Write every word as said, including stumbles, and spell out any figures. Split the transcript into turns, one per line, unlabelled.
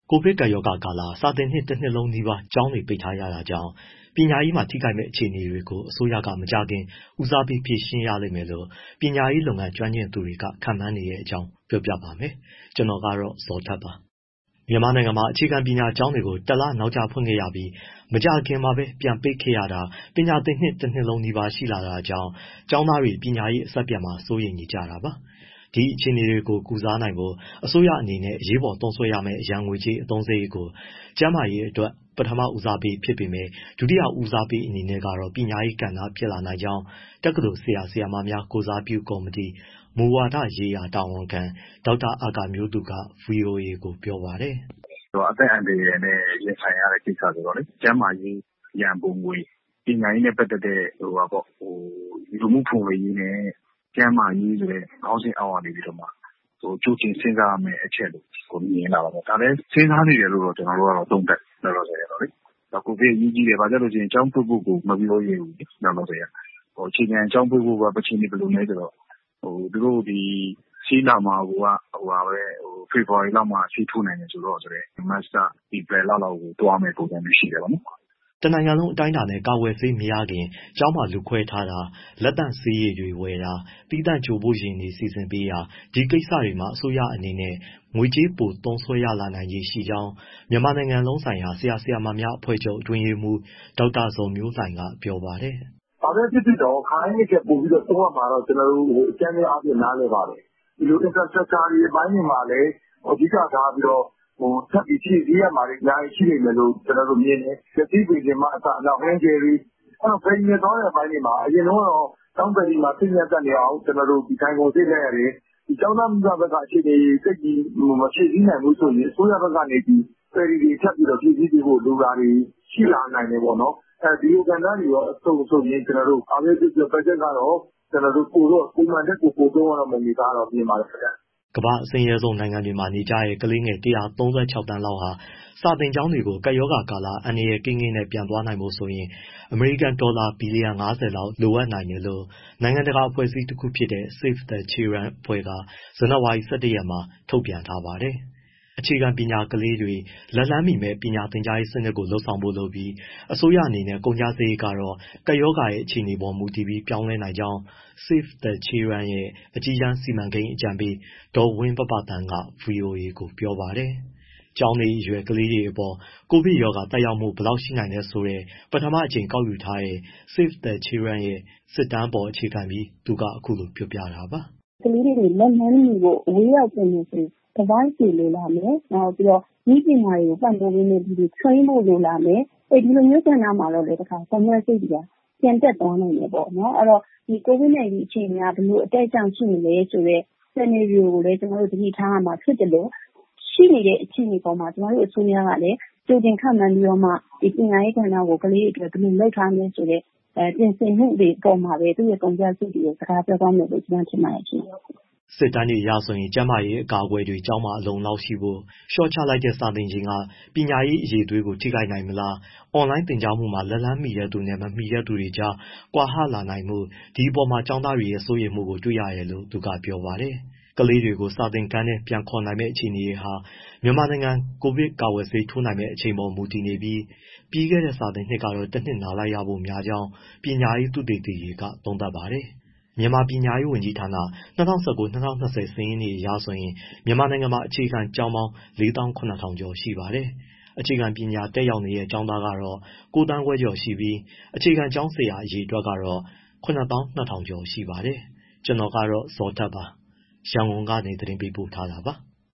ကိုဗစ်ကပ်ရောဂါကာလ စာသင်နှစ်တနှစ်လုံးနီးပါး ကျောင်းတွေပိတ်ထားရတာကြောင့် ပညာရေးမှာ ထိခိုက်မယ့်အခြေအနေတွေကို အစိုးရက မကြာခင် ဦးစားပေး ဖြေရှင်းရလိမ့်မယ်လို့ ပညာရေးလုပ်ငန်း ကျွမ်းကျင်သူတွေက ခန့်မှန်းနေတဲ့အကြောင်း ပြောပြပါမယ်။ ဗွီအိုအေမြန်မာပိုင်းသတင်းထောက် ကိုဇော်ထက်က သတင်းပေးပို့ထားပါတယ်။ မြန်မာနိုင်ငံမှာ အခြေခံပညာကျောင်းတွေကို တလနောက်ကျဖွင့်ခဲ့ရပြီး မကြာခင်မှာပဲ ပြန်ပိတ်ခဲ့ရတာ ပညာသင်နှစ် တနှစ်လုံးနီးပါး ရှိလာတာကြောင့် ကျောင်းသားတွေ ပညာရေးအဆက်ပြတ်မှာ စိုးရိမ်နေကြတာပါ။ ဒီအခြေအနေတွေကို ကုစားနိုင်ဖို့ အစိုးရအနေနဲ့ အရေးပေါ်သုံးစွဲရမယ့် အရန်ငွေကြေး အသုံးစရိတ်ကို ကျန်းမာရေးအတွက် ပထမဦးစားပေးဖြစ်ပေမဲ့ ဒုတိယဦးစားပေးအနေနဲ့ကတော့ ပညာရေးကဏ္ဍဖြစ်လာနိုင်ကြောင်း တက္ကသိုလ်ဆရာ၊ ဆရာမများ ကိုယ်စားပြုကော်မတီ မူဝါဒရေးရာတာဝန်ခံ ဒေါက်တာအာကာမျိုးသူက ဗွီအိုအေကို ပြောပါတယ်။
“အသက်အန္တရာယ်နဲ့ ရင်ဆိုင်ရတဲ့ ကိစ္စဆိုတော့လေ ကျန်းမာရေးရန်ပုံငွေ၊ ပညာရေးနဲ့ ပတ်သက်တဲ့ လူမှုဖူလုံရေးနဲ့ ကျန်းမာရေးဆိုတဲ့ ခေါင်းစဉ်အောက်ကနေပြီးတော့မှ ကြိုတင်စဉ်းစားရမယ့် အချက်လို့ မြင်တာပေါ့။ ဒါလည်း စဉ်းစားနေတယ်လို့ ကျနော်တို့ကတော့ သုံးသပ်တယ် လောလောဆယ်တော့လေ။ ကိုဗစ်အရေးကြီးတယ်၊ ဘာလို့လဲဆိုတော့ ကျောင်းဖွင့်ဖို့ကို မပြောရဲဘူးလေ လောလောဆယ်က။ အခြေခံကျောင်းဖွင့်ဖို့က အခြေအနေ ဘယ်လိုလဲဆိုတော့ သူတို့ဒီ ဆေးလာမှာကိုက ဖေဖော်ဝါရီလောက်မှ ဆေးထိုးနိုင်တယ်ဆိုတော့ မတ်လ၊ ဧပြီလလောက်ကို သွားမယ့်ပုံစံမျိုး ရှိတယ်ပေါ့နော်။
” တနိုင်ငံလုံး အတိုင်းအတာနဲ့ ကာကွယ်ဆေးမရခင် ကျောင်းမှာ လူခွဲထားတာ၊ လက်သန့်ဆေးရည်တွေဝယ်တာ၊ သီးသန့်ကြိုဖို့ယာဉ်တွေ စီစဉ်ပေးတာ ဒီကိစ္စတွေမှာ အစိုးရအနေနဲ့ ငွေကြေးပိုသုံးစွဲလာနိုင်ခြေရှိကြောင်း မြန်မာနိုင်ငံလုံးဆိုင်ရာ ဆရာ၊ ဆရာမများအဖွဲ့ချုပ် အတွင်းရေးမှူး ဒေါက်တာဇော်မျိုးလှိုင်က ပြောပါတယ်။
“ဘာပဲဖြစ်ဖြစ် ခါတိုင်းနှစ်ထက် ပိုပြီးတော့ သုံးရမှာတော့ ကျနော်တို့ အကြမ်းဖျင်းအားဖြင့် နားလည်ပါတယ်။ ဒီလို infrastructure တွေ အပိုင်းတွေမှာလည်း အဓိကထားပြီးတော့ ထပ်ပြီးဖြည့်ဆည်းရမှာတွေ အများကြီးရှိလိမ့်မယ်လို့ ကျနော်တို့မြင်တယ်။ ပစ္စည်းပေပြင်မှအစ နောက် hand gel တွေ အဲဒီတော့ ဖယ်ရီနဲ့သွားတဲ့အပိုင်းတွေမှာ အရင်တုန်းကတော့ ကျောင်းဖယ်ရီမှာ စိတ်ညစ်ညပ်နေအောင် ဒိုင်ကုန်စိတ်လိုက်ရတယ်။ ကျောင်းသားမိဘဘက်က အခြေအနေ သိပ်ပြီး မဖြည့်ဆည်းနိုင်ဘူးဆိုရင် အစိုးရဘက်ကနေ ဖယ်ရီတွေ ထပ်ပြီးဖြည့်ဆည်းပေးဖို့ လိုတာတွေ ရှိလာနိုင်တယ်ပေါ့နော်။ ဒီလိုကဏ္ဍတွေရော ဆိုရင် ဘာပဲဖြစ်ဖြစ် ဘက်ဂျက်ကတော့ ပုံမှန်ထက် ပိုသုံးရတော့မယ့် အနေအထားတော့ မြင်ပါတယ်ခင်ဗျ။
” ကမ္ဘာ့အဆင်းရဲဆုံးနိုင်ငံတွေမှာ နေကြတဲ့ ကလေးငယ် ၁၃၆ သန်းလောက်ဟာ စာသင်ကျောင်းတွေကို ကပ်ရောဂါကာလ အန္တရာယ်ကင်းကင်းနဲ့ ပြန်သွားနိုင်ဖို့ဆိုရင် အမေရိကန်ဒေါ်လာ ဘီလီယံ ၅၀ လောက် လိုအပ်နိုင်တယ်လို့ နိုင်ငံတကာ အဖွဲ့အစည်းတခုဖြစ်တဲ့ Save the Children အဖွဲ့က ဇန်နဝါရီ ၁၁ ရက်မှာ ထုတ်ပြန်ထားပါတယ်။ အခြေခံပညာကလေးတွေ လက်လှမ်းမီမယ့် ပညာသင်ကြားရေးစနစ်ကို လုပ်ဆောင်ဖို့လိုပြီး အစိုးရအနေနဲ့ ကုန်ကျစရိတ်ကတော့ ကပ်ရောဂါရဲ့ အခြေအနေပေါ် မူတည်ပြီး ပြောင်းလဲနိုင်ကြောင်း Save the Children ရဲ့ အကြီးတန်း စီမံကိန်းအကြံပေး ဒေါ်ဝင်းပပသန်းက ဗွီအိုအေကို ပြောပါတယ်။ ကျောင်းနေအရွယ် ကလေးတွေအပေါ် ကိုဗစ်ရောဂါ သက်ရောက်မှု ဘယ်လောက်ရှိနိုင်တယ်ဆိုတဲ့ ပထမအကြိမ် ကောက်ယူထားတဲ့ Save the Children ရဲ့ စစ်တမ်းအပေါ် အခြေခံပြီး သူက အခုလိုပြောပြတာပါ။
“ကလေးတွေ လက်လှမ်းမီဖို့ အဝေးရောက်သင်မယ်ဆိုရင် device တွေလိုလာမယ်။ နောက်ပြီးတော့ နည်းပညာတွေကို ပံ့ပိုးပေးမယ့်သူတွေ train ဖို့လိုလာမယ်။ ဒီလိုမျိုးကဏ္ဍမှာတော့ ကုန်ကျစရိတ်တွေက ပြန်တက်သွားနိုင်တယ်ပေါ့နော်။ အဲဒီတော့ COVID-19 အခြေအနေက ဘယ်လိုအတက်အကျရှိမလဲဆိုတဲ့ scenario ကိုလည်း ကျမတို့ သတိထားရမှာ ဖြစ်သလို ရှိနေတဲ့ အခြေအနေပေါ်မှာ ကျမတို့ အစိုးရကလည်း ကြိုတင်ခန့်မှန်းပြီးတော့မှ ပညာရေးကဏ္ဍကို ကလေးတွေအတွက် ဘယ်လိုလုပ်ထားမလဲဆိုတဲ့ ပြင်ဆင်မှုတွေအပေါ်မှာပဲ သူ့ရဲ့ကုန်ကျစရိတ်တွေကို စကားပြောသွားမယ်လို့ ကျမထင်ပါတယ်ရှင့်။
” စစ်တမ်းတွေအရဆိုရင် ကျန်းမာရေးအကာအကွယ်တွေ ကျောင်းမှာ အလုံအလောက်ရှိဖို့၊ လျှော့ချလိုက်တဲ့ စာသင်ချိန်က ပညာရေးအရည်အသွေးကို ထိခိုက်နိုင်မလား၊ အွန်လိုင်းသင်ကြားမှုမှာ လက်လှမ်းမီတဲ့သူနဲ့ မမီတဲ့သူတွေကြား ကွာဟလာနိုင်မှု ဒီအပေါ်မှာ ကျောင်းသားတွေရဲ့ စိုးရိမ်မှုကို တွေ့ရတယ်လို့ သူကပြောပါတယ်။ ကလေးတွေကို စာသင်ခန်းထဲ ပြန်ခေါ်နိုင်မယ့် အခြေအနေတွေဟာ မြန်မာနိုင်ငံ ကိုဗစ်ကာကွယ်ဆေး ထိုးနိုင်မယ့် အချိန်ပေါ် မူတည်နေပြီး ပြီးခဲ့တဲ့ စာသင်နှစ်ကတော့ တနှစ်နားလိုက်ရဖို့များကြောင်း ပညာရေးသုတေသီတွေက သုံးသပ်ပါတယ်။ မြန်မာပညာရေးဝန်ကြီးဌာန ၂၀၁၉-၂၀၂၀ စာရင်းတွေအရဆိုရင် မြန်မာနိုင်ငံမှာ အခြေခံကျောင်းပေါင်း ၄၇,၀၀၀ ကျော်ရှိပါတယ်။ အခြေခံပညာတက်ရောက်နေတဲ့ ကျောင်းသားကတော့ ၉ သန်းခွဲကျော်ရှိပြီး အခြေခံကျောင်းဆရာ အရေအတွက်ကတော့ ၇၂,၀၀၀ ကျော်ရှိပါတယ်။ ကျနော်ကတော့ ဇော်ထက်ပါ ရန်ကုန်ကနေ သတင်းပေးပို့ထားတာပါ။